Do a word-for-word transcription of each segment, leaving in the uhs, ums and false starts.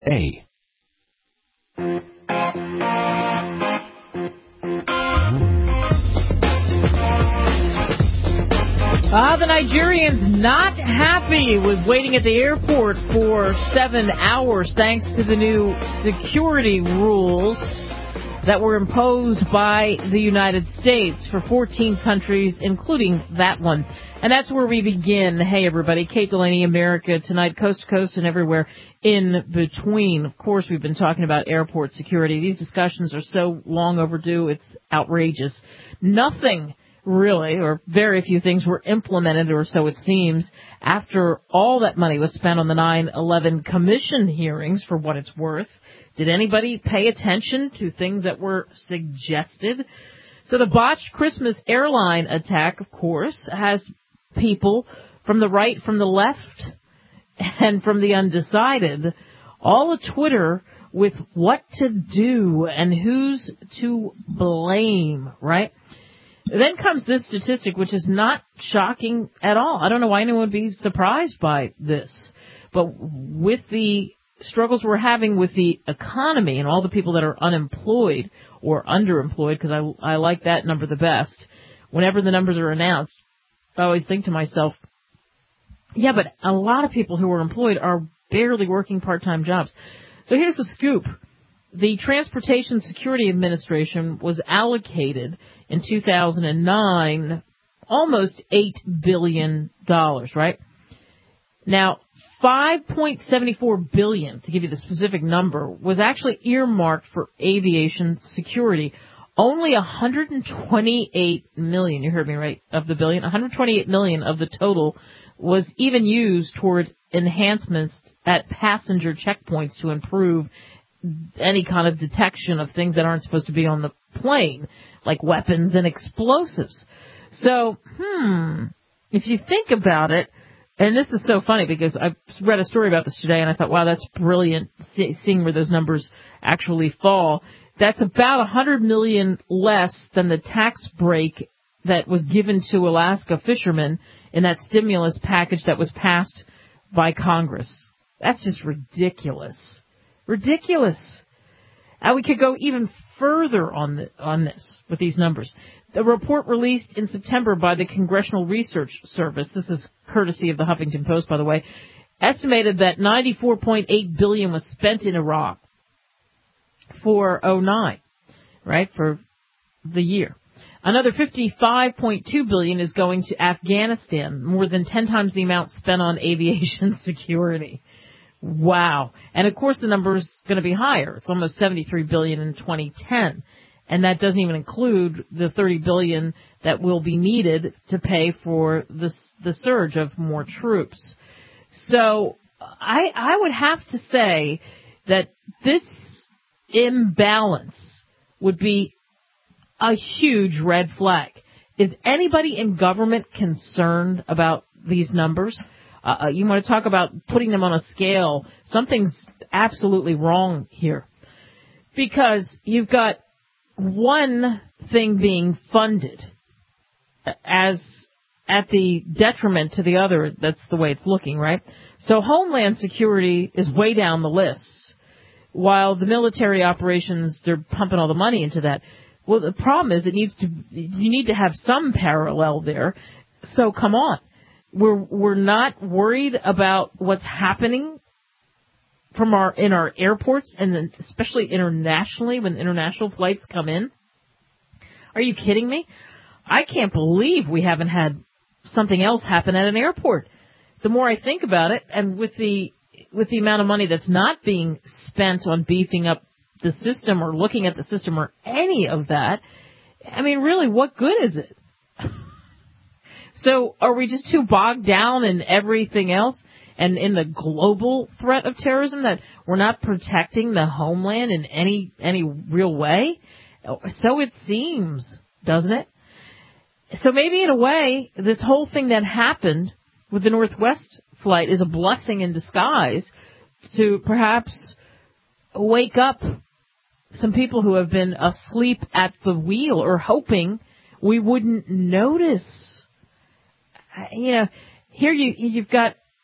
A. Ah, the Nigerians not happy with waiting at the airport for seven hours thanks to the new security rules that were imposed by the United States for fourteen countries, including that one. And that's where we begin. Hey, everybody. Kate Delaney, America Tonight, coast to coast and everywhere in between. Of course, we've been talking about airport security. These discussions are so long overdue, it's outrageous. Nothing really, or very few things were implemented, or so it seems, after all that money was spent on the nine eleven commission hearings, for what it's worth. Did anybody pay attention to things that were suggested? So the botched Christmas airline attack, of course, has people from the right, from the left, and from the undecided, all a Twitter with what to do and who's to blame, right? Then comes this statistic, which is not shocking at all. I don't know why anyone would be surprised by this. But with the struggles we're having with the economy and all the people that are unemployed or underemployed, because I, I like that number the best, whenever the numbers are announced, I always think to myself, yeah, but a lot of people who are employed are barely working part-time jobs. So here's the scoop. The Transportation Security Administration was allocated in two thousand nine almost eight billion dollars, right? Now, five point seven four billion dollars, to give you the specific number, was actually earmarked for aviation security. Only one hundred twenty-eight million dollars, you heard me right, of the billion, one hundred twenty-eight million dollars of the total was even used toward enhancements at passenger checkpoints to improve any kind of detection of things that aren't supposed to be on the plane, like weapons and explosives. So, hmm, if you think about it, and this is so funny because I read a story about this today and I thought, wow, that's brilliant, seeing where those numbers actually fall. That's about one hundred million dollars less than the tax break that was given to Alaska fishermen in that stimulus package that was passed by Congress. That's just ridiculous. Ridiculous. And we could go even further on the, on this with these numbers. The report released in September by the Congressional Research Service, this is courtesy of the Huffington Post, by the way, estimated that ninety-four point eight billion dollars was spent in Iraq for oh nine, right, for the year. Another fifty-five point two billion dollars is going to Afghanistan, more than ten times the amount spent on aviation security. Wow. And of course the number is going to be higher. It's almost seventy-three billion dollars in twenty ten. And that doesn't even include the thirty billion dollars that will be needed to pay for the, the surge of more troops. So I, I would have to say that this imbalance would be a huge red flag. Is anybody in government concerned about these numbers? Uh, you want to talk about putting them on a scale. Something's absolutely wrong here. Because you've got one thing being funded as at the detriment to the other. That's the way it's looking, right? So Homeland Security is way down the list, while the military operations, they're pumping all the money into that. Well, the problem is it needs to, you need to have some parallel there. So come on. We're we're not worried about what's happening from our in our airports, and then especially internationally when international flights come in. Are you kidding me? I can't believe we haven't had something else happen at an airport. The more I think about it, and with the with the amount of money that's not being spent on beefing up the system or looking at the system or any of that, I mean, really, what good is it? So are we just too bogged down in everything else and in the global threat of terrorism that we're not protecting the homeland in any any real way? So it seems, doesn't it? So maybe in a way, this whole thing that happened with the Northwest flight is a blessing in disguise to perhaps wake up some people who have been asleep at the wheel or hoping we wouldn't notice. You know, here you, you've got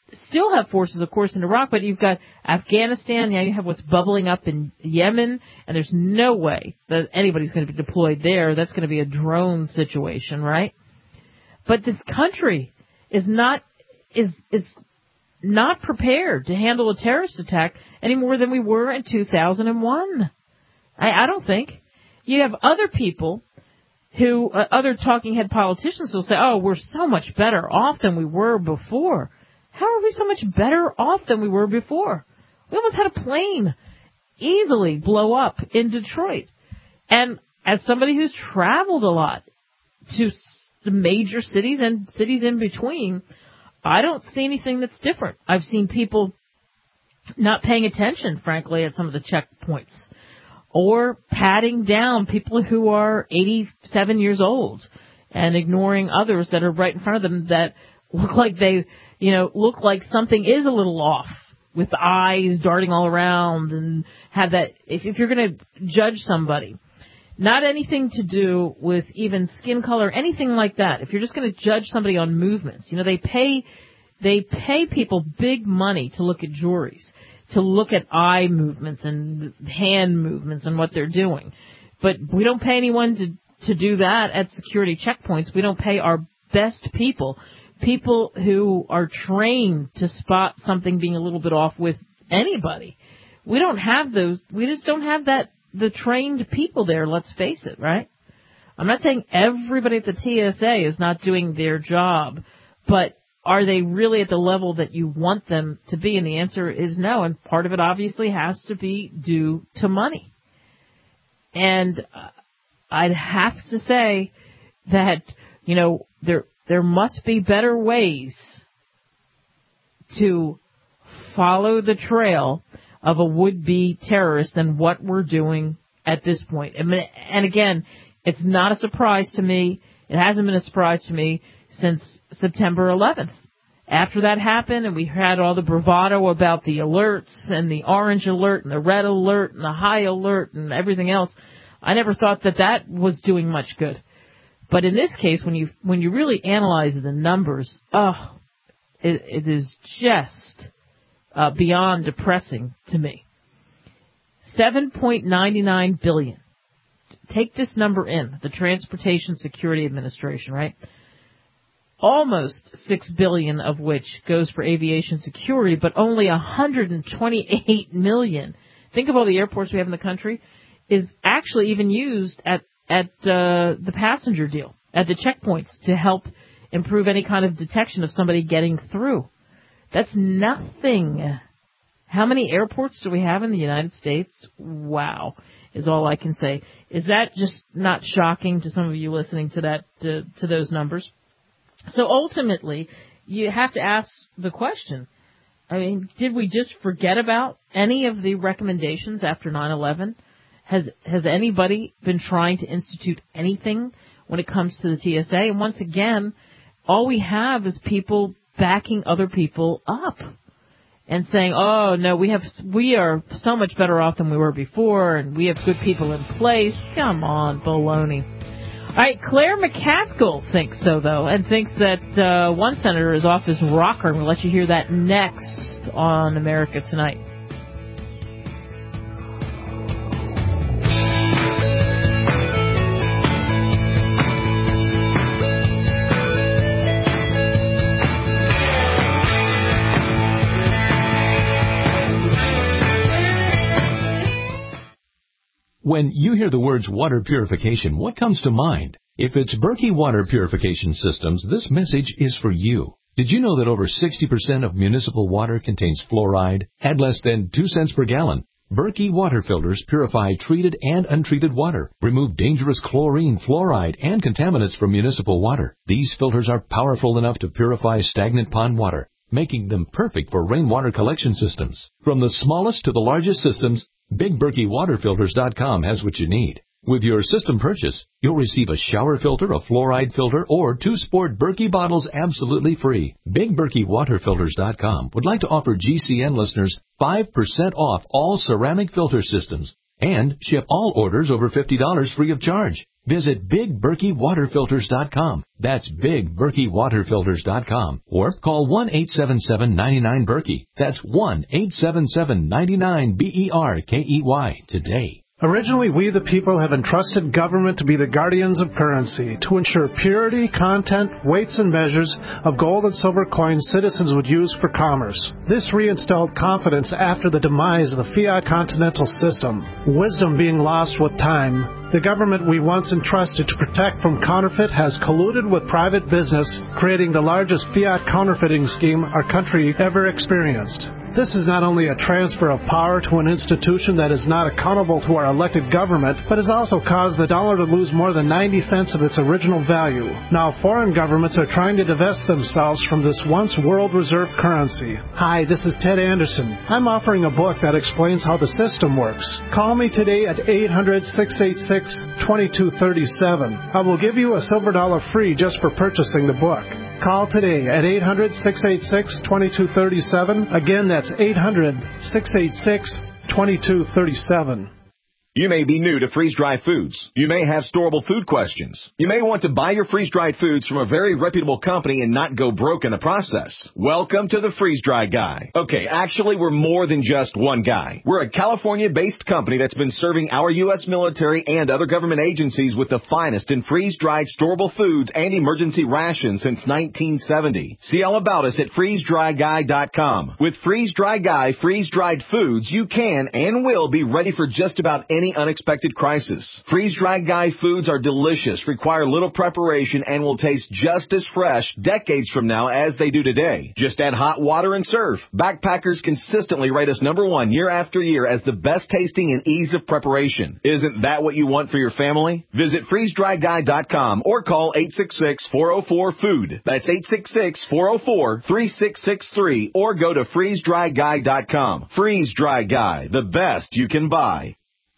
still have forces, of course, in Iraq, but you've got Afghanistan. Now you have what's bubbling up in Yemen, and there's no way that anybody's going to be deployed there. That's going to be a drone situation, right? But this country is not is is not prepared to handle a terrorist attack any more than we were in two thousand one. I, I don't think. You have other people who, uh, other talking head politicians will say, oh, we're so much better off than we were before. How are we so much better off than we were before? We almost had a plane easily blow up in Detroit. And as somebody who's traveled a lot to the major cities and cities in between, I don't see anything that's different. I've seen people not paying attention, frankly, at some of the checkpoints, or patting down people who are eighty-seven years old and ignoring others that are right in front of them that look like they, you know, look like something is a little off, with the eyes darting all around, and have that, if, if you're going to judge somebody, not anything to do with even skin color, anything like that. If you're just going to judge somebody on movements, you know, they pay, they pay people big money to look at juries, to look at eye movements and hand movements and what they're doing. But we don't pay anyone to, to do that at security checkpoints. We don't pay our best people, people who are trained to spot something being a little bit off with anybody. We don't have those, we just don't have that, the trained people there, let's face it, right? I'm not saying everybody at the T S A is not doing their job, but are they really at the level that you want them to be? And the answer is no, and part of it obviously has to be due to money. And I'd have to say that, you know, there there must be better ways to follow the trail of a would-be terrorist than what we're doing at this point. And again, it's not a surprise to me. It hasn't been a surprise to me since September eleventh. After that happened and we had all the bravado about the alerts and the orange alert and the red alert and the high alert and everything else, I never thought that that was doing much good. But in this case, when you when you really analyze the numbers, oh, it, it is just uh, beyond depressing to me. seven point nine nine billion dollars. Take this number in, the Transportation Security Administration, right? Almost six billion dollars of which goes for aviation security, but only one hundred twenty-eight million dollars. Think of all the airports we have in the country, is actually even used at at uh, the passenger deal, at the checkpoints, to help improve any kind of detection of somebody getting through. That's nothing. How many airports do we have in the United States? Wow, is all I can say. Is that just not shocking to some of you listening to that, to, to those numbers? So ultimately, you have to ask the question, I mean, did we just forget about any of the recommendations after nine eleven? Has has anybody been trying to institute anything when it comes to the T S A? And once again, all we have is people backing other people up and saying, oh, no, we have we are so much better off than we were before, and we have good people in place. Come on, baloney. All right, Claire McCaskill thinks so, though, and thinks that uh, one senator is off his rocker. We'll let you hear that next on America Tonight. When you hear the words water purification, what comes to mind? If it's Berkey Water Purification Systems, this message is for you. Did you know that over sixty percent of municipal water contains fluoride at less than two cents per gallon? Berkey water filters purify treated and untreated water, remove dangerous chlorine, fluoride, and contaminants from municipal water. These filters are powerful enough to purify stagnant pond water, making them perfect for rainwater collection systems. From the smallest to the largest systems, Big Berkey Water Filters dot com has what you need. With your system purchase, you'll receive a shower filter, a fluoride filter, or two sport Berkey bottles absolutely free. Big Berkey Water Filters dot com would like to offer G C N listeners five percent off all ceramic filter systems and ship all orders over fifty dollars free of charge. Visit Big Berkey Water Filters dot com. That's Big Berkey Water Filters dot com. Or call one eight seven seven, nine nine, Berkey. That's one eight seven seven, nine nine, B E R K E Y today. Originally, we the people have entrusted government to be the guardians of currency, to ensure purity, content, weights, and measures of gold and silver coins citizens would use for commerce. This reinstalled confidence after the demise of the fiat continental system, wisdom being lost with time. The government we once entrusted to protect from counterfeit has colluded with private business, creating the largest fiat counterfeiting scheme our country ever experienced. This is not only a transfer of power to an institution that is not accountable to our elected government, but has also caused the dollar to lose more than ninety cents of its original value. Now foreign governments are trying to divest themselves from this once world reserve currency. Hi, this is Ted Anderson. I'm offering a book that explains how the system works. Call me today at eight hundred, six eight six, two two three seven. I will give you a silver dollar free just for purchasing the book. Call today at eight hundred, six eight six, two two three seven. Again, that's eight hundred, six eight six, two two three seven. You may be new to freeze-dried foods. You may have storable food questions. You may want to buy your freeze-dried foods from a very reputable company and not go broke in the process. Welcome to the Freeze-Dry Guy. Okay, actually, we're more than just one guy. We're a California-based company that's been serving our U S military and other government agencies with the finest in freeze-dried storable foods and emergency rations since nineteen seventy. See all about us at freeze dry guy dot com. With Freeze-Dry Guy freeze-dried foods, you can and will be ready for just about any unexpected crisis. Freeze-Dried Guy foods are delicious, require little preparation, and will taste just as fresh decades from now as they do today. Just add hot water and serve. Backpackers consistently rate us number one year after year as the best tasting and ease of preparation. Isn't that what you want for your family? Visit freeze dry guy dot com or call eight six six, four oh four, food. That's eight six six, four oh four, three six six three or go to freeze dry guy dot com. Freeze-Dry Guy, the best you can buy.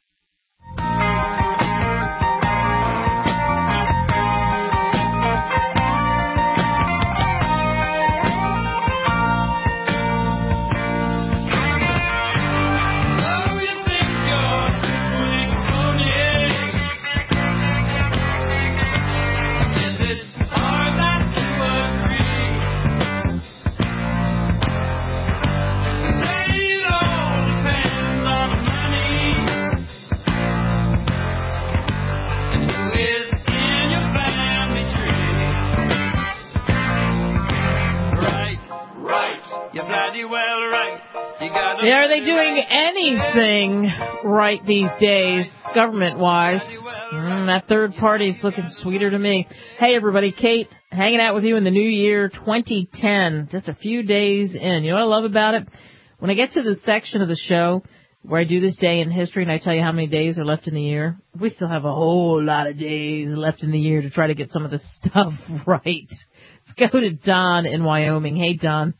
Yeah, are they doing anything right these days, government-wise? Mm, that third party's looking sweeter to me. Hey, everybody, Kate, hanging out with you in the new year, twenty ten, just a few days in. You know what I love about it? When I get to the section of the show where I do this day in history and I tell you how many days are left in the year, we still have a whole lot of days left in the year to try to get some of this stuff right. Let's go to Don in Wyoming. Hey, Don.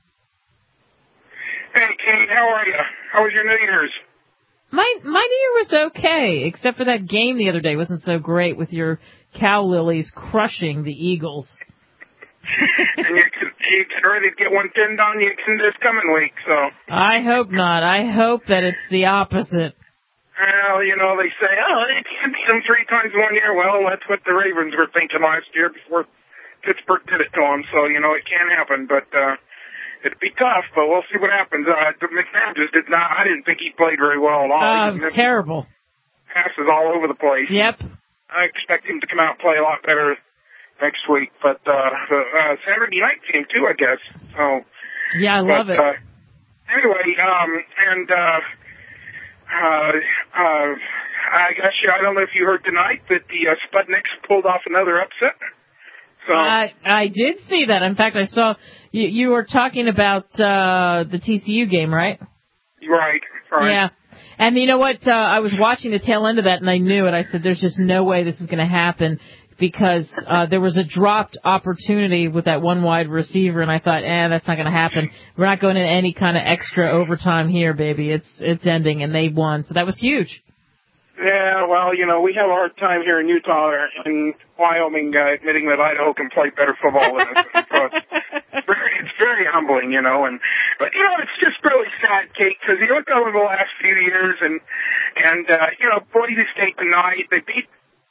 Hey, Kate, how are you? How was your New Year's? My my New Year was okay, except for that game the other day wasn't so great with your cow lilies crushing the Eagles. And you're, you're getting ready to get one pinned on you in this coming week, so. I hope not. I hope that it's the opposite. Well, you know, they say, oh, they can't beat them three times in one year. Well, that's what the Ravens were thinking last year before Pittsburgh did it to them, so, you know, it can happen, but, uh, it'd be tough, but we'll see what happens. Uh, McMahon just did not, I didn't think he played very well at all. Oh, it was terrible. Passes all over the place. Yep. I expect him to come out and play a lot better next week, but, uh, the, uh, Saturday night game too, I guess, so. Yeah, I love but, it. Uh, anyway, um, and, uh, uh, uh, I guess, I don't know if you heard tonight that the, uh, Sputniks pulled off another upset. So. I I did see that. In fact, I saw you, you were talking about uh, the T C U game, right? Right, right. Yeah. And you know what? Uh, I was watching the tail end of that, and I knew it. I said, there's just no way this is going to happen because uh, there was a dropped opportunity with that one wide receiver, and I thought, eh, that's not going to happen. We're not going into any kind of extra overtime here, baby. It's it's ending, and they won. So that was huge. Yeah, well, you know, we have a hard time here in Utah and Wyoming uh, admitting that Idaho can play better football than us. So it's, it's, very, it's very humbling, you know. And but you know, it's just really sad, Kate, because you look over the last few years, and and uh, you know, Boise State tonight they beat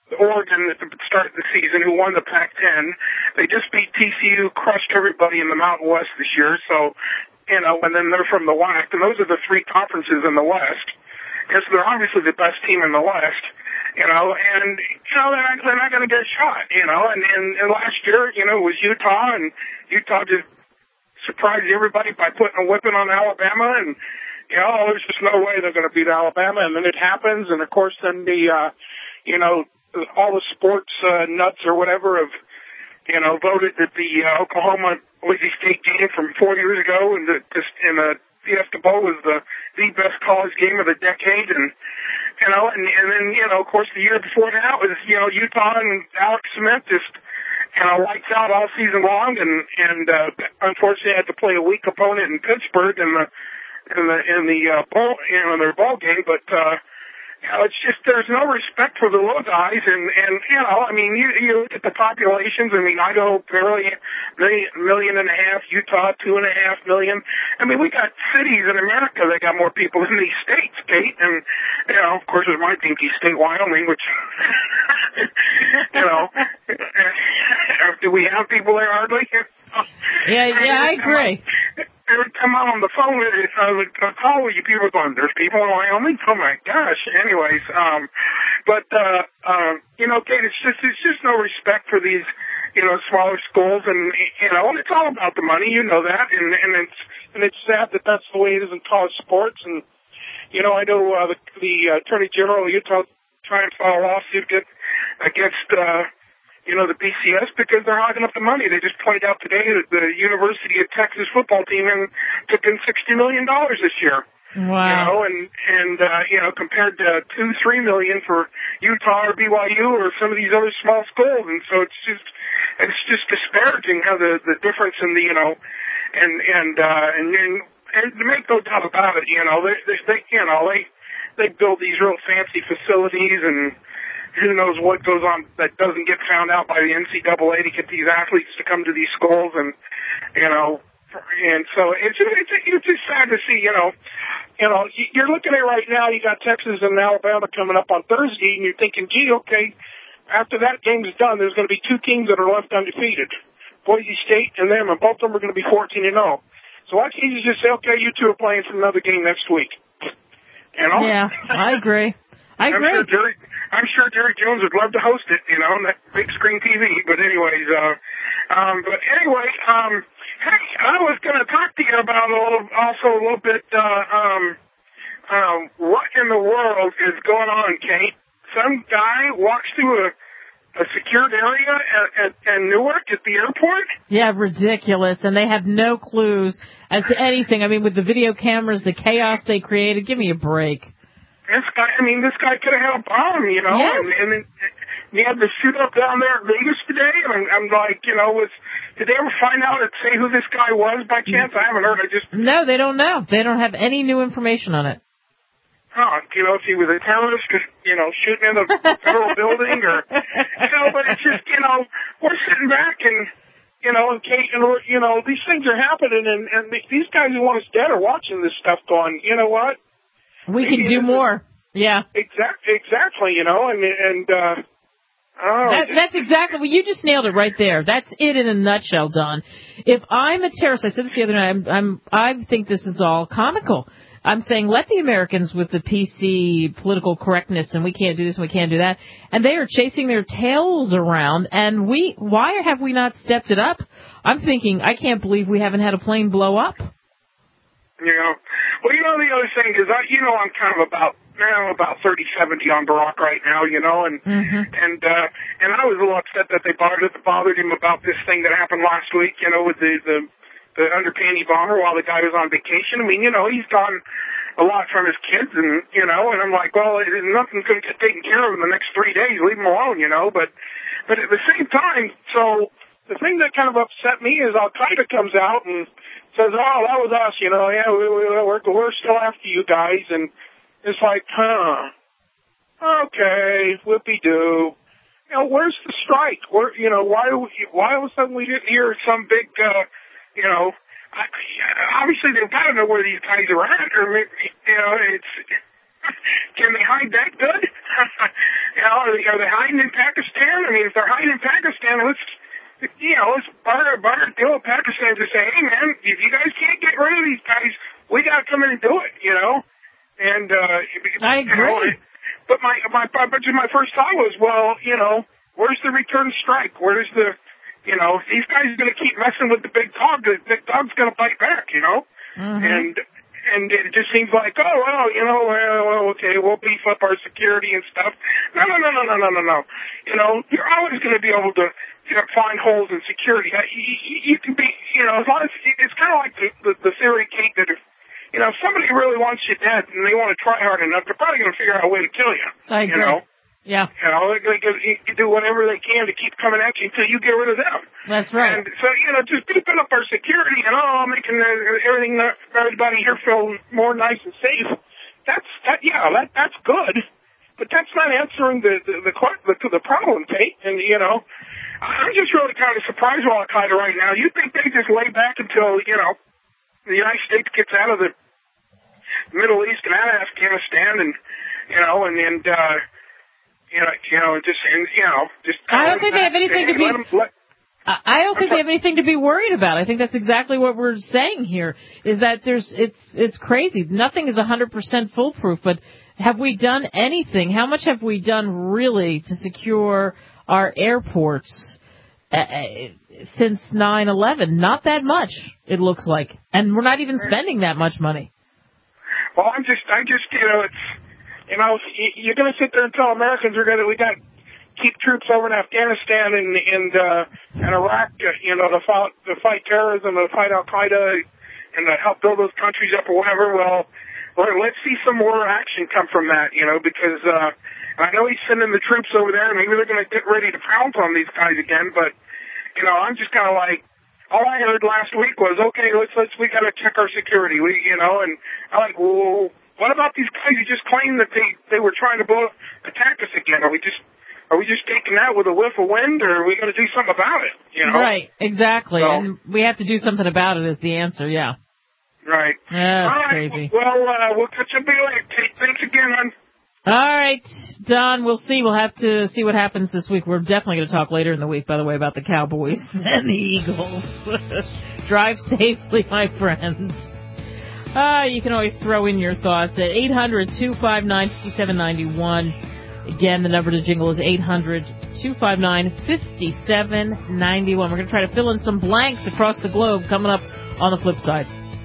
Oregon at the start of the season, who won the Pac ten. They just beat T C U, crushed everybody in the Mountain West this year. So, you know, and then they're from the W A C, and those are the three conferences in the West. And so they're obviously the best team in the West, you know, and, you know, they're not, they're not going to get shot, you know. And, and, and last year, you know, it was Utah, and Utah just surprised everybody by putting a whipping on Alabama, and, you know, there's just no way they're going to beat Alabama. And then it happens, and, of course, then the, uh, you know, all the sports uh, nuts or whatever have, you know, voted that the uh, Oklahoma Boise State game from four years ago and the just in the Fiesta Bowl was the the best college game of the decade, and you know, and, and then you know, of course, the year before that was you know Utah and Alex Smith just you know lights out all season long, and and uh, unfortunately had to play a weak opponent in Pittsburgh in the in the in the uh, bowl you know in their bowl game, but. uh You know, it's just there's no respect for the little guys, and and you know, I mean, you you look at the populations. I mean, Idaho barely million, million and a half, Utah two and a half million. I mean, we got cities in America that got more people than these states, Kate. And you know, of course, there's my pinky state, Wyoming, which you know, do we have people there hardly? Yeah, yeah, I agree. Every time I'm on the phone, I would call you people going, there's people in Wyoming? Oh, my gosh. Anyways, um, but, uh, um, you know, Kate, it's just, it's just no respect for these, you know, smaller schools. And, you know, and it's all about the money. You know that. And, and it's, and it's sad that that's the way it is in college sports. And, you know, I know, uh, the, the uh, Attorney General of Utah trying to file a lawsuit against, uh, you know, the B C S because they're hogging up the money. They just pointed out today that the University of Texas football team in, took in sixty million dollars this year. Wow. You know, and, and, uh, you know, compared to two, three million for Utah or B Y U or some of these other small schools. And so it's just, it's just disparaging how the, the difference in the, you know, and, and, uh, and, and, and to make no doubt about it, you know, they, they, they you know, they, they build these real fancy facilities and, who knows what goes on that doesn't get found out by the N C double A to get these athletes to come to these schools, and you know, and so it's just, it's, it's just sad to see. You know, you know, you're looking at right now. You got Texas and Alabama coming up on Thursday, and you're thinking, gee, okay, after that game's done, there's going to be two teams that are left undefeated, Boise State and them, and both of them are going to be fourteen and oh. So why can't you just say, okay, you two are playing for another game next week? You know? Yeah, I agree. I agree. I'm sure Jerry, I'm sure Jerry Jones would love to host it, you know, on that big screen T V. But anyways, uh, um, but anyway, um, hey, I was going to talk to you about a little, also a little bit, uh, um, um, what in the world is going on, Kate? Some guy walks through a, a secured area at, at, at Newark at the airport? Yeah, ridiculous. And they have no clues as to anything. I mean, with the video cameras, the chaos they created, give me a break. This guy, I mean, this guy could have had a bomb, you know, yes. and, and, and he had the shoot up down there at Vegas today, and I'm, I'm like, you know, was did they ever find out and say who this guy was by chance? I haven't heard. I just no, they don't know. They don't have any new information on it. Oh, you know, if he was a terrorist, just you know, shooting in a federal building, or you know, but it's just you know, we're sitting back and. You know, and Kate, and you know, these things are happening, and, and these guys who want us dead are watching this stuff going, you know what? We can do more. Yeah. Exactly, exactly, you know, and, and uh, oh. That, that's exactly, well, you just nailed it right there. That's it in a nutshell, Don. If I'm a terrorist, I said this the other night, I'm, I'm, I think this is all comical. I'm saying let the Americans with the P C political correctness and we can't do this and we can't do that, and they are chasing their tails around, and we, why have we not stepped it up? I'm thinking, I can't believe we haven't had a plane blow up. You know, well, you know, the other thing is, I, you know, I'm kind of about, now about thirty seventy on Barack right now, you know, and, mm-hmm. and, uh, and I was a little upset that they bothered, bothered him about this thing that happened last week, you know, with the, the, the underpanty bomber while the guy was on vacation. I mean, you know, he's gone a lot from his kids, and, you know, and I'm like, well, it, nothing's going to get taken care of in the next three days. Leave him alone, you know, but, but at the same time, so the thing that kind of upset me is Al-Qaeda comes out and says, oh, that was us, you know, yeah, we, we, we're, we're still after you guys, and it's like, huh, okay, whoopee-doo. You know, where's the strike? Where, you know, why, why all of a sudden we didn't hear some big, uh, you know, I, obviously they've got to know where these guys are at, or, you know, it's, can they hide that good? you know, are they, are they hiding in Pakistan? I mean, if they're hiding in Pakistan, let's, you know, let's butter, butter deal with Pakistan to say, hey, man, if you guys can't get rid of these guys, we got to come in and do it, you know? And, uh, I agree. You know, but my, my, but my first thought was, well, you know, where's the return strike? Where's the, you know, if these guys are going to keep messing with the big dog, the big dog's going to bite back, you know? Mm-hmm. And, and it just seems like, oh, well, you know, well, okay, we'll beef up our security and stuff. No, no, no, no, no, no, no, no. You know, you're always going to be able to, you know, find holes in security. You, you, you can be, you know, as long as, it's kind of like the, the, the theory, Kate, that if, you know, if somebody really wants you dead and they want to try hard enough, they're probably going to figure out a way to kill you. I agree. You know? Yeah. You know, they, they, they do whatever they can to keep coming at you until you get rid of them. That's right. And so, you know, just beefing up our security and, oh, making uh, everything, uh, everybody here feel more nice and safe. That's, that, yeah, that, that's good. But that's not answering the, the, the, the, the problem, Kate. And, you know, I'm just really kind of surprised with Al-Qaeda right now. You think they just lay back until, you know, the United States gets out of the Middle East and out of Afghanistan and, you know, and, and, uh, You know, you know, just and, you know, just. I don't think they have anything to be. Them, let, I don't think they have anything to be worried about. I think that's exactly what we're saying here. Is that there's it's it's crazy. Nothing is one hundred percent foolproof. But have we done anything? How much have we done really to secure our airports uh, since nine eleven? Not that much. It looks like, and we're not even spending that much money. Well, I'm just, I just, you know, it's. You know, you're going to sit there and tell Americans we're going to, we got to keep troops over in Afghanistan and and, uh, and Iraq, uh, you know, to fight, to fight terrorism, to fight Al-Qaeda, and to help build those countries up or whatever. Well, let's see some more action come from that, you know, because uh, I know he's sending the troops over there, and maybe they're going to get ready to pounce on these guys again. But, you know, I'm just kind of like, all I heard last week was, okay, let's, let's, we got to check our security, we, you know, and I'm like, well, what about these guys who just claimed that they, they were trying to blow, attack us again? Are we just are we just taking that with a whiff of wind, or are we going to do something about it? You know? Right, exactly. So, and we have to do something about it is the answer, yeah. Right. Yeah, that's right. crazy. Well, uh, we'll catch up later. Thanks again, hon. All right, Don, we'll see. We'll have to see what happens this week. We're definitely going to talk later in the week, by the way, about the Cowboys and the Eagles. Drive safely, my friends. Uh, you can always throw in your thoughts at eight hundred two five nine five seven nine one. Again, the number to jingle is eight hundred two five nine five seven nine one. We're going to try to fill in some blanks across the globe coming up on the flip side.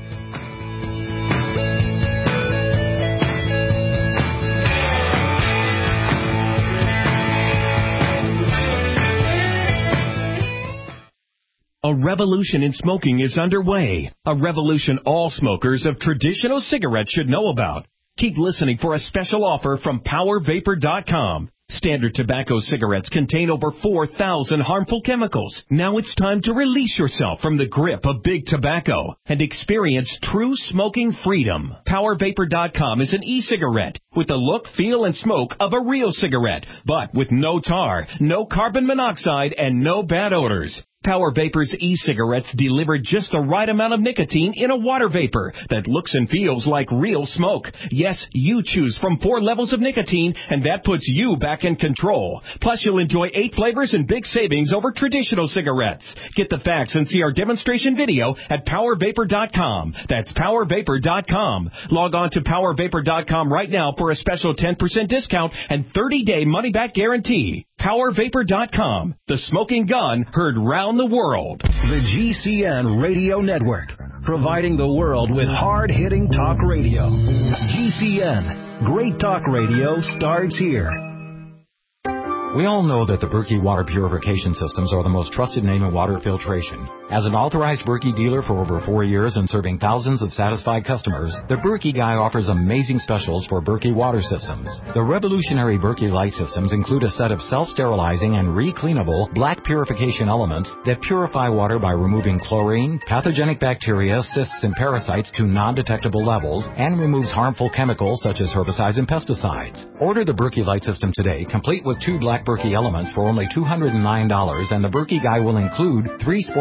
A revolution in smoking is underway. A revolution all smokers of traditional cigarettes should know about. Keep listening for a special offer from Power Vapor dot com. Standard tobacco cigarettes contain over four thousand harmful chemicals. Now it's time to release yourself from the grip of big tobacco and experience true smoking freedom. Power Vapor dot com is an e-cigarette with the look, feel, and smoke of a real cigarette, but with no tar, no carbon monoxide, and no bad odors. Power Vapor's e-cigarettes deliver just the right amount of nicotine in a water vapor that looks and feels like real smoke. Yes, you choose from four levels of nicotine, and that puts you back in control. Plus, you'll enjoy eight flavors and big savings over traditional cigarettes. Get the facts and see our demonstration video at Power Vapor dot com. That's Power Vapor dot com. Log on to Power Vapor dot com right now for a special ten percent discount and thirty-day money-back guarantee. Power Vapor dot com. The smoking gun heard round the world. The G C N Radio Network, providing the world with hard-hitting talk radio. G C N. Great talk radio starts here. We all know that the Berkey water purification systems are the most trusted name in water filtration. As an authorized Berkey dealer for over four years and serving thousands of satisfied customers, the Berkey Guy offers amazing specials for Berkey water systems. The revolutionary Berkey Light systems include a set of self-sterilizing and re-cleanable black purification elements that purify water by removing chlorine, pathogenic bacteria, cysts, and parasites to non-detectable levels, and removes harmful chemicals such as herbicides and pesticides. Order the Berkey Light system today, complete with two black Berkey elements for only two hundred nine dollars, and the Berkey Guy will include three Sport Berkey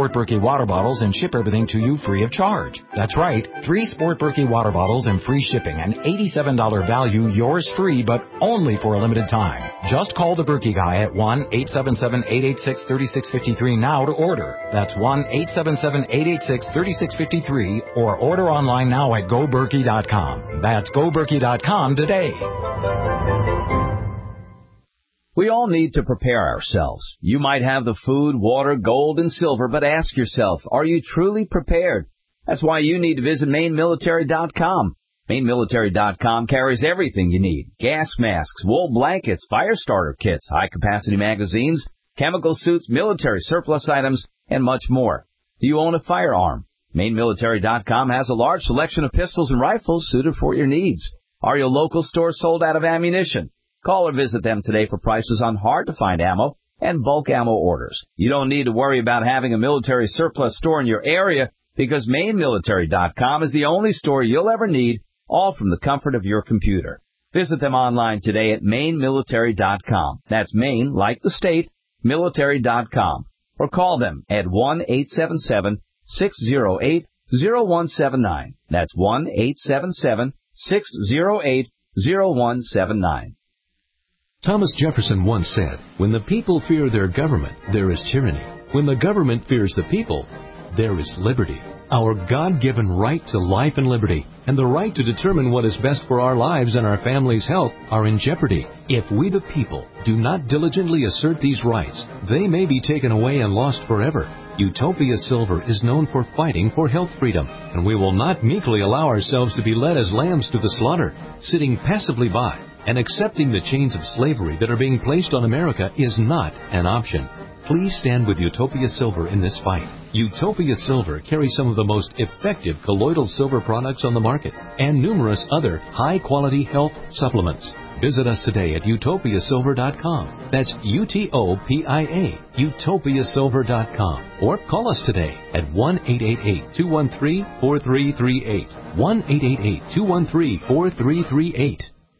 water bottles and ship everything to you free of charge. That's right, three Sport Berkey water bottles and free shipping. An eighty-seven dollars value, yours free, but only for a limited time. Just call the Berkey Guy at one eight seven seven, eight eight six, three six five three now to order. That's one eight seven seven, eight eight six, three six five three or order online now at go berkey dot com. That's go berkey dot com today. We all need to prepare ourselves. You might have the food, water, gold, and silver, but ask yourself, are you truly prepared? That's why you need to visit Maine Military dot com. Maine Military dot com carries everything you need. Gas masks, wool blankets, fire starter kits, high-capacity magazines, chemical suits, military surplus items, and much more. Do you own a firearm? Maine Military dot com has a large selection of pistols and rifles suited for your needs. Are your local stores sold out of ammunition? Call or visit them today for prices on hard-to-find ammo and bulk ammo orders. You don't need to worry about having a military surplus store in your area because Maine Military dot com is the only store you'll ever need, all from the comfort of your computer. Visit them online today at Maine Military dot com. That's Maine, like the state, Military dot com. Or call them at one eight seven seven, six zero eight, zero one seven nine. That's one eight seven seven, six zero eight, zero one seven nine. Thomas Jefferson once said, when the people fear their government, there is tyranny. When the government fears the people, there is liberty. Our God-given right to life and liberty and the right to determine what is best for our lives and our families' health are in jeopardy. If we the people do not diligently assert these rights, they may be taken away and lost forever. Utopia Silver is known for fighting for health freedom, and we will not meekly allow ourselves to be led as lambs to the slaughter, sitting passively by and accepting the chains of slavery that are being placed on America is not an option. Please stand with Utopia Silver in this fight. Utopia Silver carries some of the most effective colloidal silver products on the market and numerous other high-quality health supplements. Visit us today at utopia silver dot com. That's U T O P I A, utopia silver dot com. Or call us today at one eight eight eight, two one three, four three three eight. one eight eight eight, two one three, four three three eight.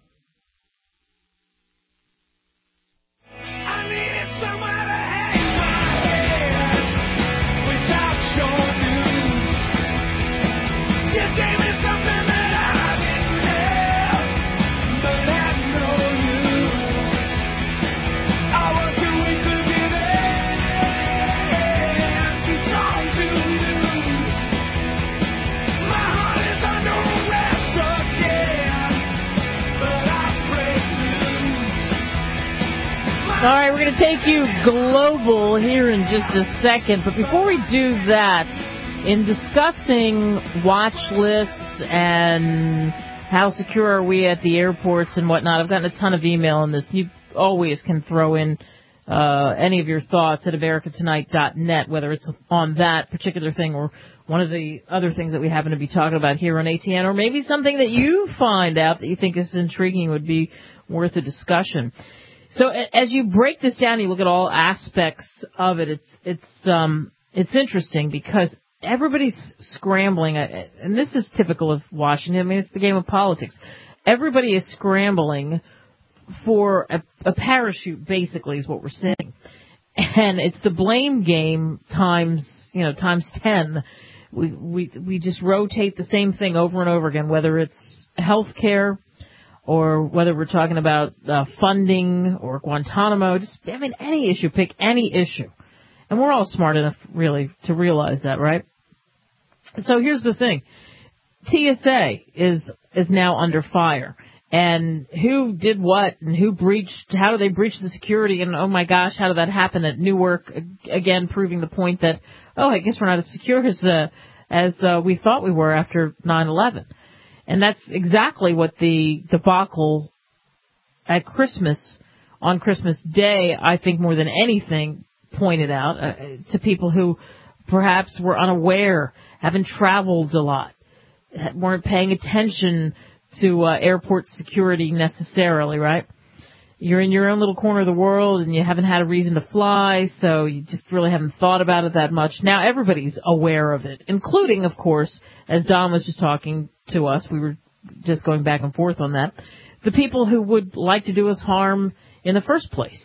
All right, we're going to take you global here in just a second. But before we do that, in discussing watch lists and how secure are we at the airports and whatnot, I've gotten a ton of email on this. You always can throw in uh, any of your thoughts at america tonight dot net, whether it's on that particular thing or one of the other things that we happen to be talking about here on A T N, or maybe something that you find out that you think is intriguing would be worth a discussion. So as you break this down, you look at all aspects of it. It's it's um it's interesting because everybody's scrambling, and this is typical of Washington. I mean, it's the game of politics. Everybody is scrambling for a, a parachute, basically, is what we're saying, and it's the blame game times you know times ten. We we we just rotate the same thing over and over again, whether it's health care, or whether we're talking about uh, funding or Guantanamo. Just, I mean, any issue, pick any issue. And we're all smart enough, really, to realize that, right? So here's the thing. T S A is is now under fire. And who did what and who breached, how did they breach the security? And, oh, my gosh, how did that happen at Newark? Again, proving the point that, oh, I guess we're not as secure as, uh, as uh, we thought we were after nine eleven. And that's exactly what the debacle at Christmas, on Christmas Day, I think more than anything, pointed out uh, to people who perhaps were unaware, haven't traveled a lot, weren't paying attention to uh, airport security necessarily, right? You're in your own little corner of the world and you haven't had a reason to fly, so you just really haven't thought about it that much. Now everybody's aware of it, including, of course, as Don was just talking to us, we were just going back and forth on that, the people who would like to do us harm in the first place.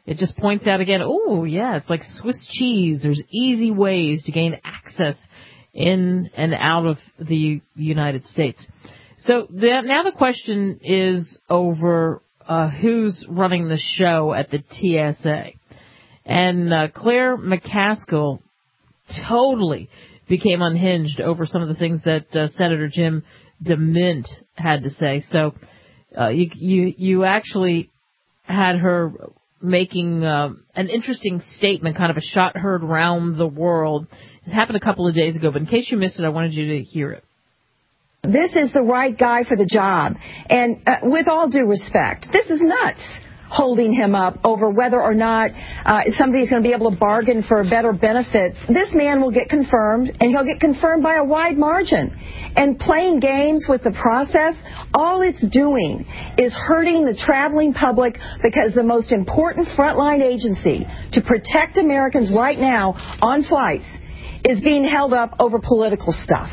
It just points out again, oh, yeah, it's like Swiss cheese. There's easy ways to gain access in and out of the United States. So the, now the question is over uh, who's running the show at the T S A. And uh, Claire McCaskill totally became unhinged over some of the things that uh, Senator Jim DeMint had to say. So uh, you, you, you actually had her making uh, an interesting statement, kind of a shot heard round the world. It happened a couple of days ago, but in case you missed it, I wanted you to hear it. This is the right guy for the job. And uh, with all due respect, this is nuts, holding him up over whether or not uh, somebody's going to be able to bargain for better benefits. This man will get confirmed, and he'll get confirmed by a wide margin. And playing games with the process, all it's doing is hurting the traveling public, because the most important frontline agency to protect Americans right now on flights is being held up over political stuff.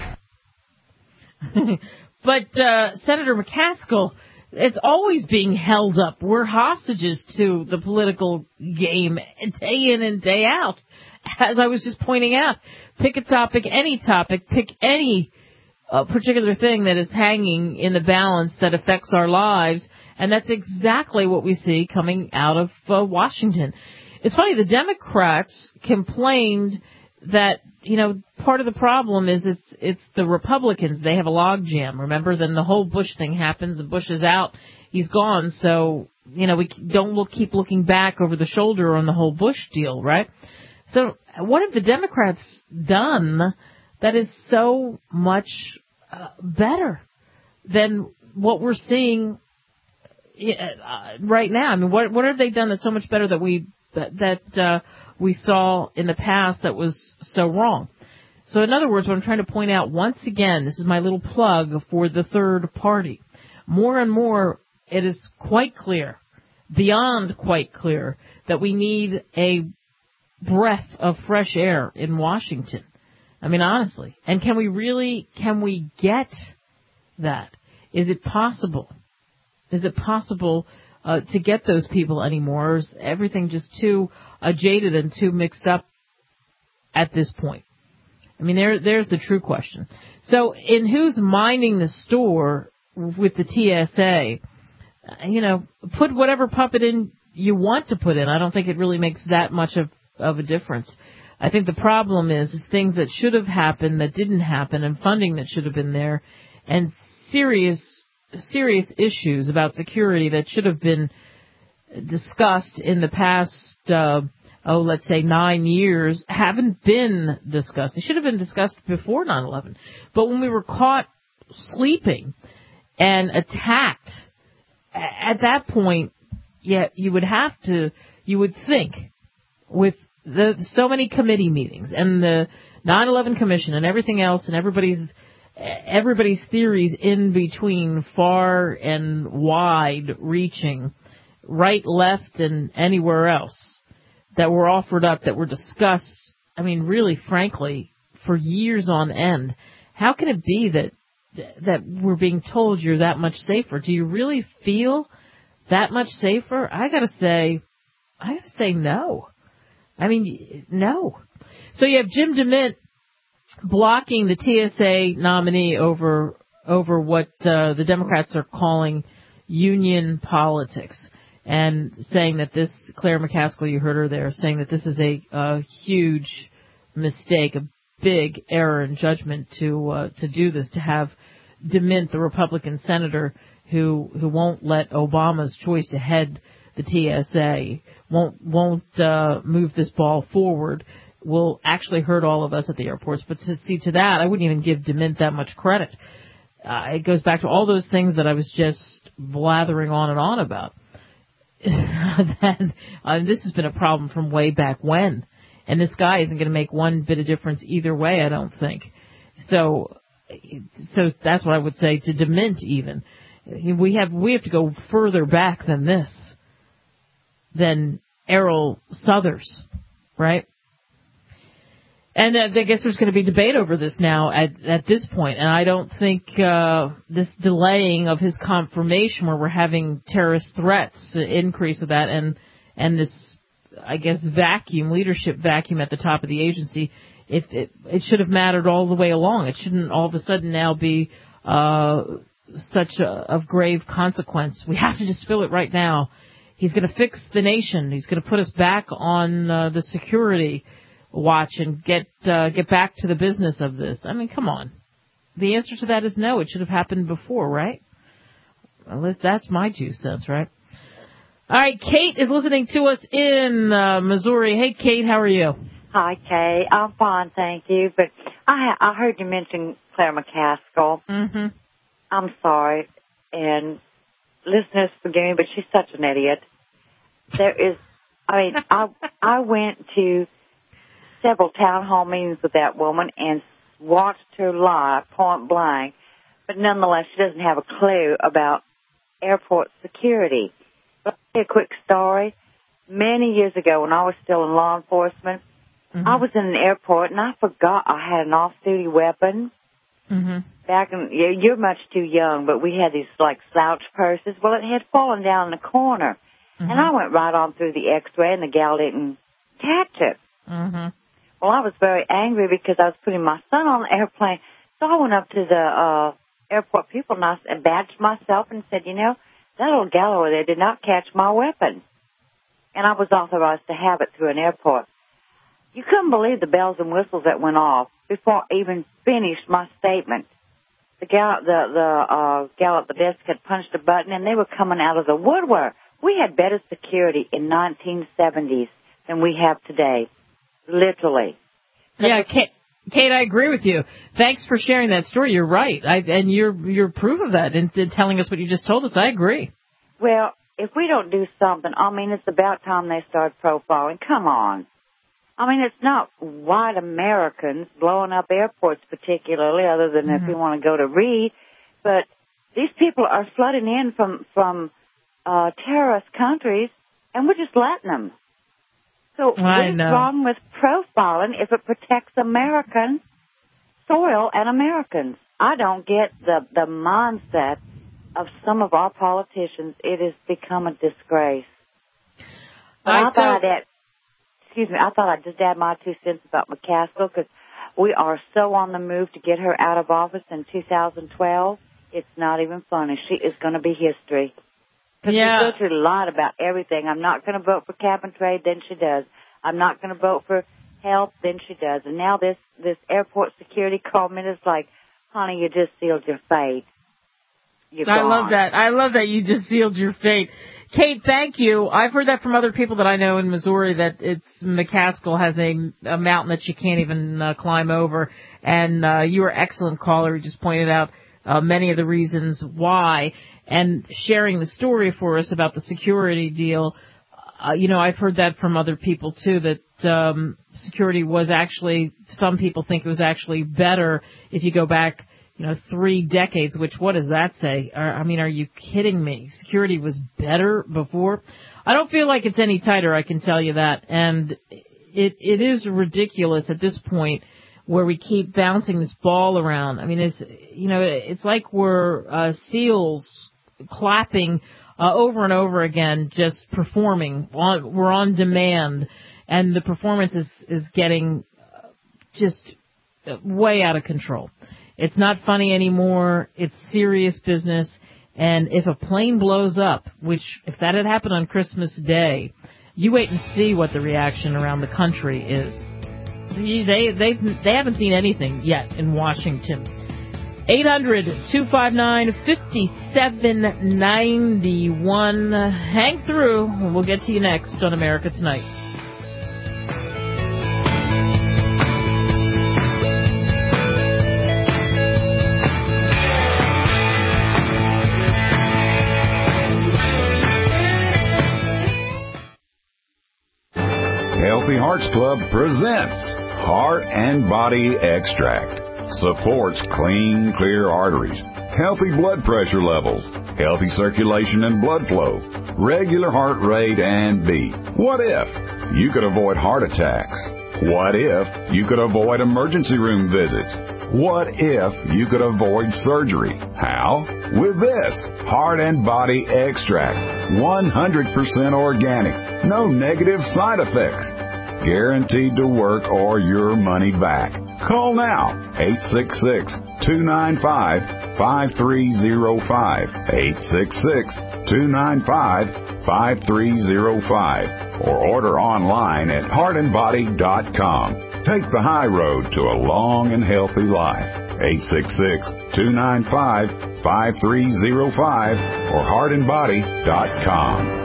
But uh, Senator McCaskill, it's always being held up. We're hostages to the political game day in and day out. As I was just pointing out, pick a topic, any topic, pick any uh, particular thing that is hanging in the balance that affects our lives, and that's exactly what we see coming out of uh, Washington. It's funny, the Democrats complained that, you know, part of the problem is it's it's the Republicans. They have a logjam. Remember, then the whole Bush thing happens, and Bush is out, he's gone. So, you know, we don't look, keep looking back over the shoulder on the whole Bush deal, right? So what have the Democrats done that is so much uh, better than what we're seeing uh, right now? I mean, what what have they done that's so much better that we that, that uh, we saw in the past that was so wrong? So in other words, what I'm trying to point out once again, this is my little plug for the third party. More and more, it is quite clear, beyond quite clear, that we need a breath of fresh air in Washington. I mean, honestly. And can we really, can we get that? Is it possible? Is it possible uh, to get those people anymore? Or is everything just too uh, jaded and too mixed up at this point? I mean, there, there's the true question. So in who's minding the store with the T S A, you know, put whatever puppet in you want to put in. I don't think it really makes that much of, of a difference. I think the problem is, is things that should have happened that didn't happen, and funding that should have been there, and serious, serious issues about security that should have been discussed in the past, uh, oh, let's say nine years, haven't been discussed. They should have been discussed before nine eleven. But when we were caught sleeping and attacked, at that point, yeah, you would have to, you would think, with the so many committee meetings and the nine eleven Commission and everything else and everybody's everybody's theories in between, far and wide reaching, right, left, and anywhere else, that were offered up, that were discussed, I mean, really, frankly, for years on end. How can it be that that we're being told you're that much safer? Do you really feel that much safer? I gotta say, I gotta say no. I mean, no. So you have Jim DeMint blocking the T S A nominee over over what uh, the Democrats are calling union politics, and saying that this, Claire McCaskill, you heard her there, saying that this is a, a huge mistake, a big error in judgment to uh, to do this, to have DeMint, the Republican senator who who won't let Obama's choice to head the T S A, won't won't uh, move this ball forward, will actually hurt all of us at the airports. But to see to that, I wouldn't even give DeMint that much credit. Uh, it goes back to all those things that I was just blathering on and on about. that, uh, this has been a problem from way back when, and this guy isn't going to make one bit of difference either way, I don't think. So, so that's what I would say to DeMint. Even we have we have to go further back than this, than Errol Southers, right? And uh, I guess there's going to be debate over this now at at this point, and I don't think uh, this delaying of his confirmation, where we're having terrorist threats, uh, increase of that, and and this I guess, vacuum, leadership vacuum at the top of the agency. If it, it should have mattered all the way along. It shouldn't all of a sudden now be uh, such a, of grave consequence. We have to just fill it right now. He's going to fix the nation. He's going to put us back on uh, the security watch and get uh, get back to the business of this. I mean, come on. The answer to that is no. It should have happened before, right? Well, that's my two cents, right? All right, Kate is listening to us in uh, Missouri. Hey, Kate, how are you? Hi, Kay. I'm fine, thank you. But I I heard you mention Claire McCaskill. Mm-hmm. I'm sorry, and listeners, forgive me, but she's such an idiot. There is, I mean, I I went to several town hall meetings with that woman and watched her lie point blank, but nonetheless, she doesn't have a clue about airport security. But I'll tell you a quick story. Many years ago, when I was still in law enforcement, mm-hmm. I was in an airport and I forgot I had an off-duty weapon. Mm-hmm. Back in, you're much too young, but we had these like slouch purses. Well, it had fallen down in the corner, mm-hmm. and I went right on through the X-ray, and the gal didn't catch it. Mm-hmm. Well, I was very angry because I was putting my son on the airplane, so I went up to the uh, airport people and, I, and badged myself and said, you know, that little gal over there did not catch my weapon, and I was authorized to have it through an airport. You couldn't believe the bells and whistles that went off before I even finished my statement. The gal, the the uh, gal at the desk had punched a button, and they were coming out of the woodwork. We had better security in nineteen seventies than we have today, literally. Yeah, Kate, Kate, I agree with you. Thanks for sharing that story. You're right, I, and you're you're proof of that in, in telling us what you just told us. I agree. Well, if we don't do something, I mean, it's about time they start profiling. Come on. I mean, it's not white Americans blowing up airports particularly, other than mm-hmm. if we want to go to Reed, but these people are flooding in from, from uh, terrorist countries, and we're just letting them. So what's wrong with profiling if it protects American soil and Americans? I don't get the, the mindset of some of our politicians. It has become a disgrace. But I thought that... Excuse me, I thought I'd just add my two cents about McCaskill because we are so on the move to get her out of office in two thousand twelve. It's not even funny. She is going to be history. Because yeah. she lied about everything. I'm not going to vote for cap and trade, then she does. I'm not going to vote for health, then she does. And now this, this airport security comment is like, honey, you just sealed your fate. You're I gone. love that. I love that you just sealed your fate. Kate, thank you. I've heard that from other people that I know in Missouri, that it's McCaskill has a, a mountain that you can't even uh, climb over. And uh, you are an excellent caller. You just pointed out uh, many of the reasons why. And sharing the story for us about the security deal, uh, you know, I've heard that from other people, too, that um, security was actually, some people think it was actually better if you go back, you know, three decades, which what does that say? I mean, are you kidding me? Security was better before? I don't feel like it's any tighter, I can tell you that. And it it is ridiculous at this point where we keep bouncing this ball around. I mean, it's, you know, it's like we're uh, seals clapping uh, over and over again, just performing. On, we're on demand, and the performance is, is getting just way out of control. It's not funny anymore. It's serious business. And if a plane blows up, which if that had happened on Christmas Day, you wait and see what the reaction around the country is. They they they haven't seen anything yet in Washington. eight hundred, two five nine, five seven nine one. Hang through. We'll get to you next on America Tonight. Healthy Hearts Club presents Heart and Body Extract. Supports clean, clear arteries, healthy blood pressure levels, healthy circulation and blood flow, regular heart rate and beat. What if you could avoid heart attacks? What if you could avoid emergency room visits? What if you could avoid surgery? How? With this Heart and Body Extract. one hundred percent organic. No negative side effects. Guaranteed to work or your money back. Call now, eight six six, two nine five, five three zero five, eight six six, two nine five, five three zero five, or order online at heart and body dot com. Take the high road to a long and healthy life. eight six six, two nine five, five three zero five or heart and body dot com.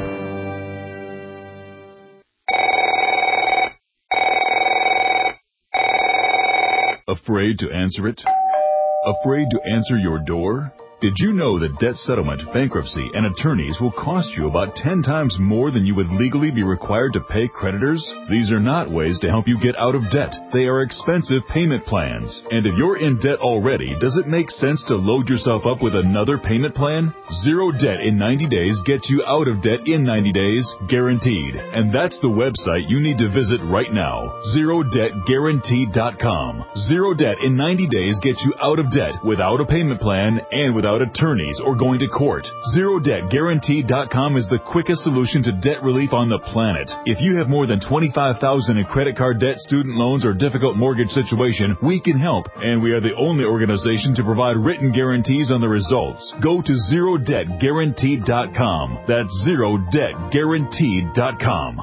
Afraid to answer it? Afraid to answer your door? Did you know that debt settlement, bankruptcy, and attorneys will cost you about ten times more than you would legally be required to pay creditors? These are not ways to help you get out of debt. They are expensive payment plans. And if you're in debt already, does it make sense to load yourself up with another payment plan? Zero debt in ninety days gets you out of debt in ninety days, guaranteed. And that's the website you need to visit right now, zero debt guaranteed dot com. Zero debt in ninety days gets you out of debt without a payment plan and without attorneys or going to court. zero debt guaranteed dot com is the quickest solution to debt relief on the planet. If you have more than twenty-five thousand dollars in credit card debt, student loans, or difficult mortgage situation, we can help, and we are the only organization to provide written guarantees on the results. Go to zero debt guaranteed dot com. That's zero debt guaranteed dot com.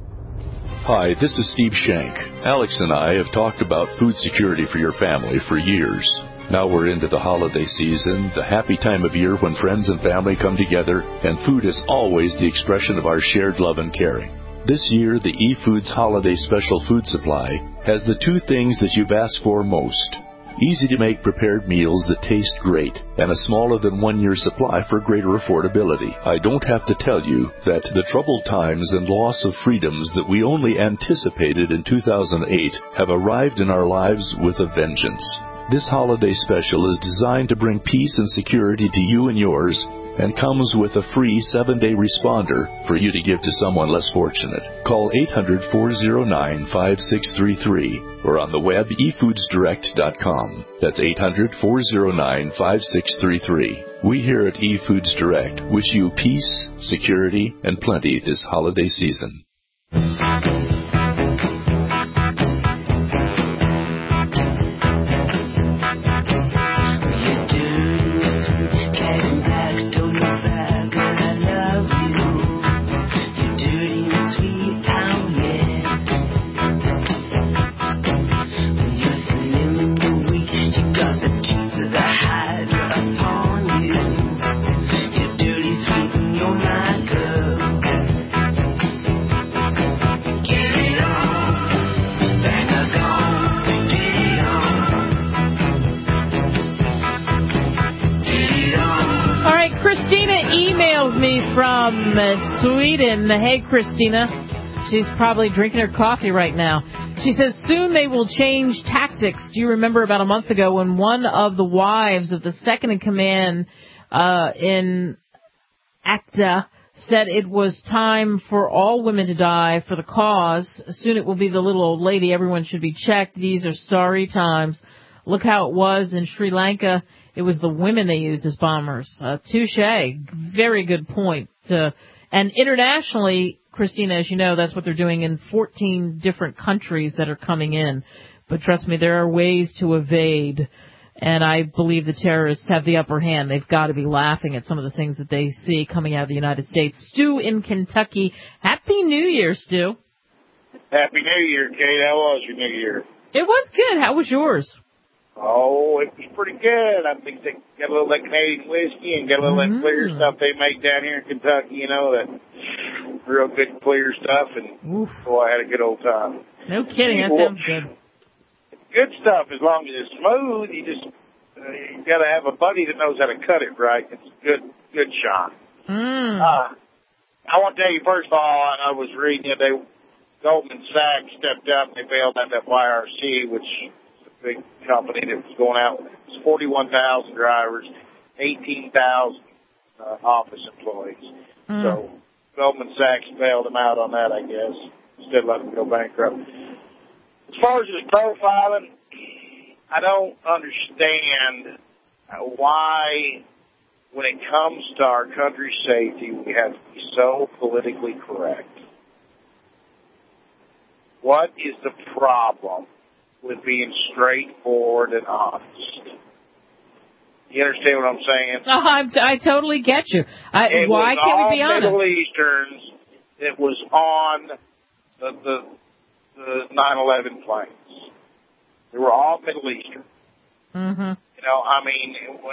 Hi, this is Steve Shank. Alex and I have talked about food security for your family for years. Now we're into the holiday season, the happy time of year when friends and family come together, and food is always the expression of our shared love and caring. This year, the eFoods Holiday Special Food Supply has the two things that you've asked for most. Easy-to-make prepared meals that taste great, and a smaller than one-year supply for greater affordability. I don't have to tell you that the troubled times and loss of freedoms that we only anticipated in two thousand eight have arrived in our lives with a vengeance. This holiday special is designed to bring peace and security to you and yours, and comes with a free seven-day responder for you to give to someone less fortunate. Call eight hundred, four oh nine, five six three three or on the web e foods direct dot com. That's eight hundred, four oh nine, five six three three. We here at eFoods Direct wish you peace, security, and plenty this holiday season. From Sweden. Hey, Christina. She's probably drinking her coffee right now. She says, soon they will change tactics. Do you remember about a month ago when one of the wives of the second in command uh, in ACTA said it was time for all women to die for the cause? Soon it will be the little old lady. Everyone should be checked. These are sorry times. Look how it was in Sri Lanka. It was the women they used as bombers. Uh, touche. Very good point. Uh, and internationally, Christina, as you know, that's what they're doing in fourteen different countries that are coming in. But trust me, there are ways to evade. And I believe the terrorists have the upper hand. They've got to be laughing at some of the things that they see coming out of the United States. Stu in Kentucky. Happy New Year, Stu. Happy New Year, Kate. How was your New Year? It was good. How was yours? Oh, it was pretty good. I think they got a little of that Canadian whiskey and got a little of that clear stuff they make down here in Kentucky, you know, that real good clear stuff. And, Oof. boy, I had a good old time. No kidding. That sounds good. Good stuff as long as it's smooth. You just, uh, you got to have a buddy that knows how to cut it right. It's a good, good shot. Mm. Uh, I want to tell you, first of all, I was reading it. They, Goldman Sachs stepped up and they bailed out that Y R C, which big company that was going out. It was forty-one thousand drivers, eighteen thousand uh, office employees. Mm. So Goldman Sachs bailed them out on that, I guess, instead of letting them go bankrupt. As far as this profiling, I don't understand why, when it comes to our country's safety, we have to be so politically correct. What is the problem with being straightforward and honest? You understand what I'm saying? Oh, I'm t- I totally get you. I, it why was can't all we be honest? Middle Easterns that was on the, the, the nine eleven planes. They were all Middle Eastern. Mm-hmm. You know, I mean,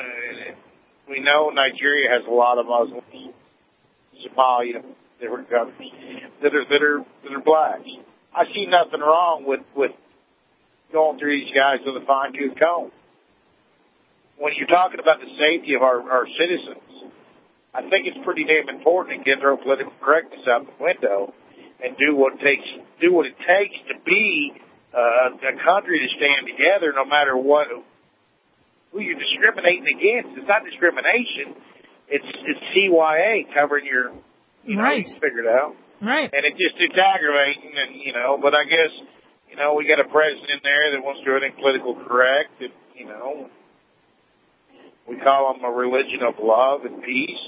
we know Nigeria has a lot of Muslims, Somalia, different countries that are that are that are blacks. I see nothing wrong with with going through these guys with a fine tooth comb. When you're talking about the safety of our, our citizens, I think it's pretty damn important to get their political correctness out the window and do what it takes do what it takes to be uh, a country to stand together, no matter what who you're discriminating against. It's not discrimination. It's it's C Y A covering your, you know, right. you figure it out. Right. And it just, it's aggravating, and, you know, but I guess, you know, we got a president there that wants to do everything political correct, and, you know, we call them a religion of love and peace.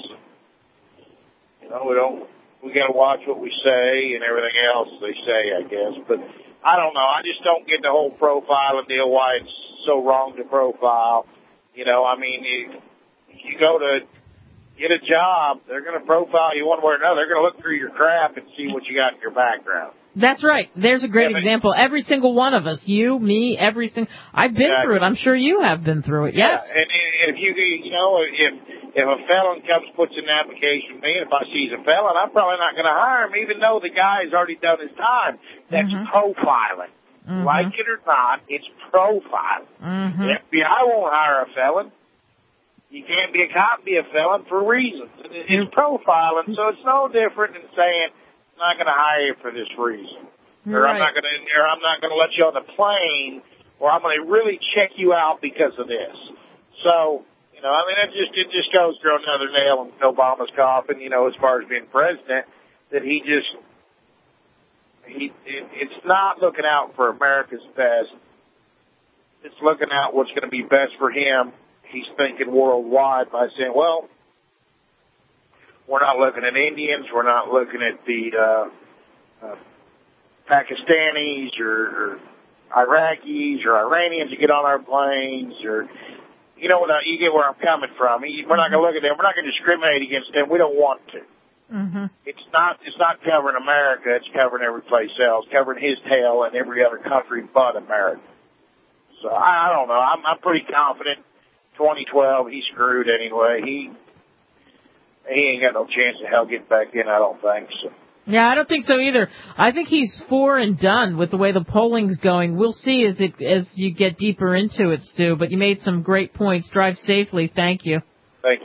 You know, we don't, we got to watch what we say and everything else they say, I guess. But I don't know. I just don't get the whole profiling deal, why it's so wrong to profile. You know, I mean, you, you go to get a job, they're going to profile you one way or another. They're going to look through your crap and see what you got in your background. That's right. There's a great yeah, example. Every single one of us, you, me, every single, I've been exactly. through it. I'm sure you have been through it. Yes. Yeah, and, and if you, you know, if if a felon comes, puts in an application with me, and if I see he's a felon, I'm probably not going to hire him, even though the guy has already done his time. That's mm-hmm. profiling. Mm-hmm. Like it or not, it's profiling. Mm-hmm. The F B I won't hire a felon. You can't be a cop and be a felon for reasons. It's profiling, so it's no different than saying, I'm not going to hire you for this reason. Or right. I'm not going to, or I'm not going to let you on the plane, or I'm going to really check you out because of this. So, you know, I mean, it just, it just goes through another nail in Obama's coffin, you know, as far as being president, that he just, he, it, it's not looking out for America's best. It's looking out what's going to be best for him. He's thinking worldwide by saying, well, we're not looking at Indians, we're not looking at the, uh, uh, Pakistanis or, or Iraqis or Iranians that get on our planes, or, you know, you get where I'm coming from. We're not going to look at them. We're not going to discriminate against them. We don't want to. Mm-hmm. It's not, it's not covering America. It's covering every place else, covering his tail and every other country but America. So I, I don't know. I'm, I'm pretty confident. twenty twelve, he's screwed anyway. He, he ain't got no chance of hell getting back in, I don't think so. Yeah, I don't think so either. I think he's for and done with the way the polling's going. We'll see as it as you get deeper into it, Stu. But you made some great points. Drive safely. Thank you. Thanks.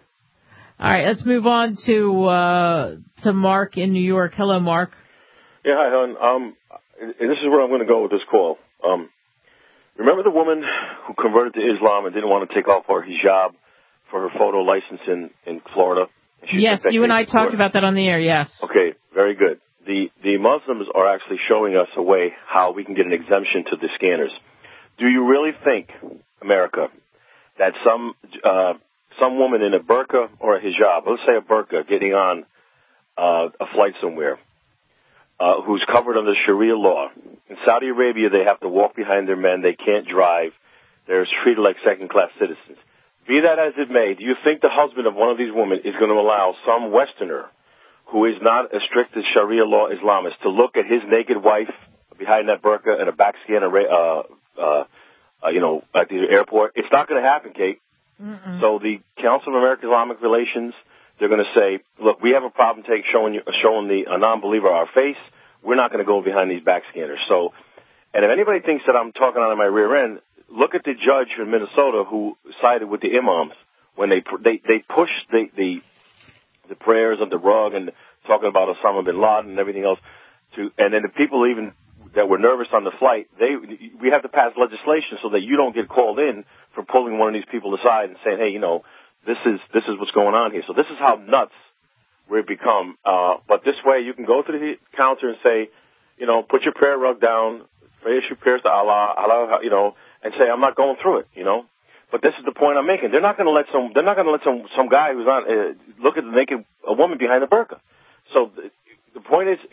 All right, let's move on to uh, to Mark in New York. Hello, Mark. Yeah, hi, hon. Um, and this is where I'm going to go with this call. Um, remember the woman who converted to Islam and didn't want to take off her hijab for her photo license in in Florida? Yes, you and I talked about that on the air, yes. Okay, very good. The the Muslims are actually showing us a way how we can get an exemption to the scanners. Do you really think, America, that some uh, some woman in a burqa or a hijab, let's say a burqa, getting on uh, a flight somewhere, uh, who's covered under Sharia law, in Saudi Arabia they have to walk behind their men, they can't drive, they're treated like second-class citizens. Be that as it may, do you think the husband of one of these women is going to allow some Westerner who is not as strict as Sharia law Islamist to look at his naked wife behind that burqa and a back scanner, uh, uh, uh, you know, at the airport? It's not going to happen, Kate. Mm-mm. So the Council of American Islamic Relations, they're going to say, look, we have a problem take showing you, showing the a non-believer our face. We're not going to go behind these back scanners. So, and if anybody thinks that I'm talking out of my rear end, look at the judge in Minnesota who sided with the imams when they they they pushed the the, the prayers on the rug and talking about Osama bin Laden and everything else. To and then the people even that were nervous on the flight, they we have to pass legislation so that you don't get called in for pulling one of these people aside and saying, hey, you know, this is this is what's going on here. So this is how nuts we've become. Uh, but this way, you can go to the counter and say, you know, put your prayer rug down, pray your prayers to Allah, Allah, you know. And say, I'm not going through it, you know. But this is the point I'm making. They're not going to let some. They're not going to let some some guy who's on uh, look at the naked a woman behind the burqa. So the, the point is, it's it's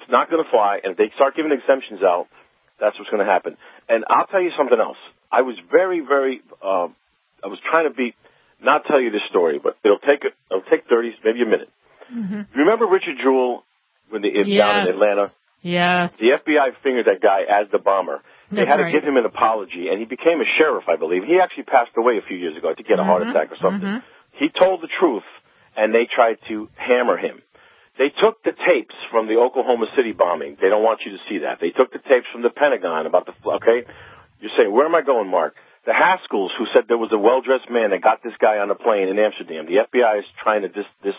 It's not going to fly, and if they start giving exemptions out, that's what's going to happen. And I'll tell you something else. I was very, very, uh, I was trying to be, not tell you this story, but it'll take, it'll take thirty, maybe a minute. Mm-hmm. Remember Richard Jewell when they, yes. down in Atlanta? Yes. The F B I fingered that guy as the bomber. They That's had to right. give him an apology, and he became a sheriff, I believe. He actually passed away a few years ago. I think he had a heart Mm-hmm. attack or something. Mm-hmm. He told the truth, and they tried to hammer him. They took the tapes from the Oklahoma City bombing. They don't want you to see that. They took the tapes from the Pentagon about the, okay? You're saying, where am I going, Mark? The Haskells, who said there was a well-dressed man that got this guy on the plane in Amsterdam. The F B I is trying to dis, this,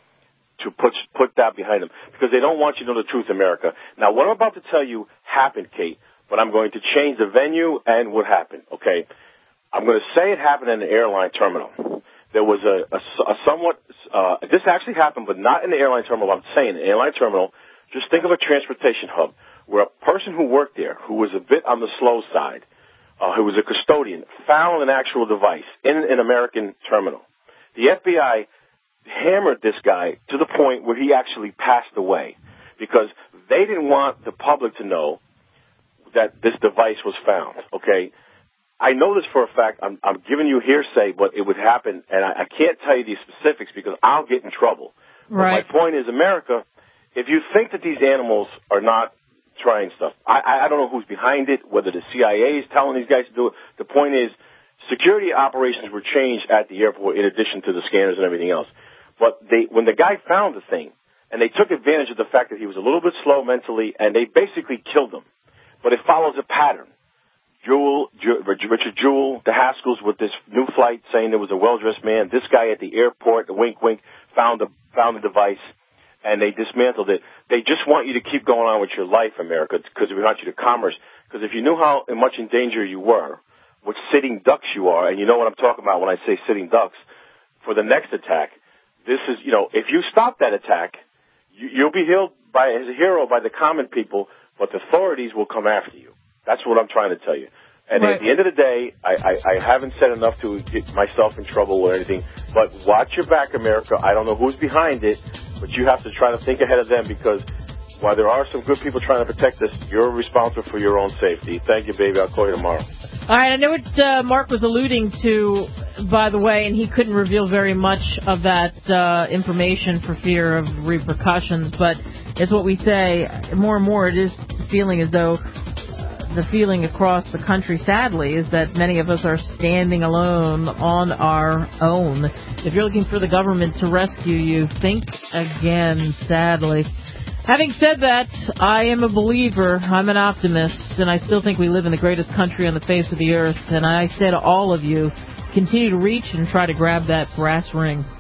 to put, put that behind them because they don't want you to know the truth, America. Now, what I'm about to tell you happened, Kate, but I'm going to change the venue and what happened, okay? I'm going to say it happened in an airline terminal. There was a, a, a somewhat, uh, this actually happened, but not in the airline terminal. I'm saying an airline terminal, just think of a transportation hub where a person who worked there, who was a bit on the slow side, uh, who was a custodian, found an actual device in an American terminal. The F B I hammered this guy to the point where he actually passed away because they didn't want the public to know that this device was found, okay? I know this for a fact. I'm, I'm giving you hearsay, but it would happen, and I, I can't tell you these specifics because I'll get in trouble. Right. But my point is, America, if you think that these animals are not trying stuff, I, I don't know who's behind it, whether the C I A is telling these guys to do it. The point is, security operations were changed at the airport in addition to the scanners and everything else. But they, when the guy found the thing, and they took advantage of the fact that he was a little bit slow mentally, and they basically killed him. But it follows a pattern. Jewell, Richard Jewell, the Haskells with this new flight saying there was a well-dressed man. This guy at the airport, the wink, wink, found the found the device, and they dismantled it. They just want you to keep going on with your life, America, because we want you to commerce. Because if you knew how much in danger you were, what sitting ducks you are, and you know what I'm talking about when I say sitting ducks, for the next attack, this is, you know, if you stop that attack, you, you'll be hailed by as a hero by the common people, but the authorities will come after you. That's what I'm trying to tell you. And right. At the end of the day, I, I, I haven't said enough to get myself in trouble or anything, but watch your back, America. I don't know who's behind it, but you have to try to think ahead of them because while there are some good people trying to protect us, you're responsible for your own safety. Thank you, baby. I'll call you tomorrow. All right, I know what uh, Mark was alluding to, by the way, and he couldn't reveal very much of that uh, information for fear of repercussions, but it's what we say. More and more it is feeling as though the feeling across the country, sadly, is that many of us are standing alone on our own. If you're looking for the government to rescue you, think again, sadly. Having said that, I am a believer, I'm an optimist, and I still think we live in the greatest country on the face of the earth. And I say to all of you, continue to reach and try to grab that brass ring.